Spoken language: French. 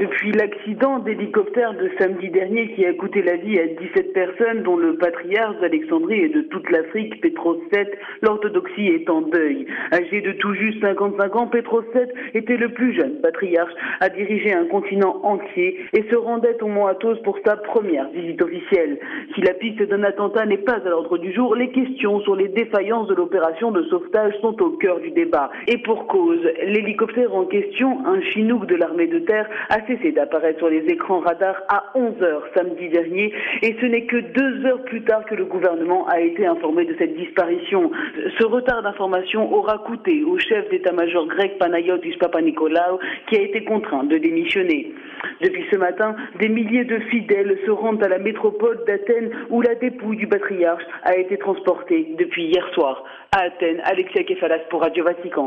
Depuis l'accident d'hélicoptère de samedi dernier qui a coûté la vie à 17 personnes, dont le patriarche d'Alexandrie et de toute l'Afrique, Petros VII, l'orthodoxie est en deuil. Âgé de tout juste 55 ans, Petros VII était le plus jeune patriarche à diriger un continent entier et se rendait au Mont Athos pour sa première visite officielle. Si la piste d'un attentat n'est pas à l'ordre du jour, les questions sur les défaillances de l'opération de sauvetage sont au cœur du débat. Et pour cause, l'hélicoptère en question, un Chinook de l'armée de terre, a cessé d'apparaître sur les écrans radars à 11h samedi dernier et ce n'est que 2 heures plus tard que le gouvernement a été informé de cette disparition. Ce retard d'information aura coûté au chef d'état-major grec Panayotis Papanikolaou qui a été contraint de démissionner. Depuis ce matin, des milliers de fidèles se rendent à la métropole d'Athènes où la dépouille du patriarche a été transportée depuis hier soir. À Athènes, Alexia Kefalas pour Radio Vatican.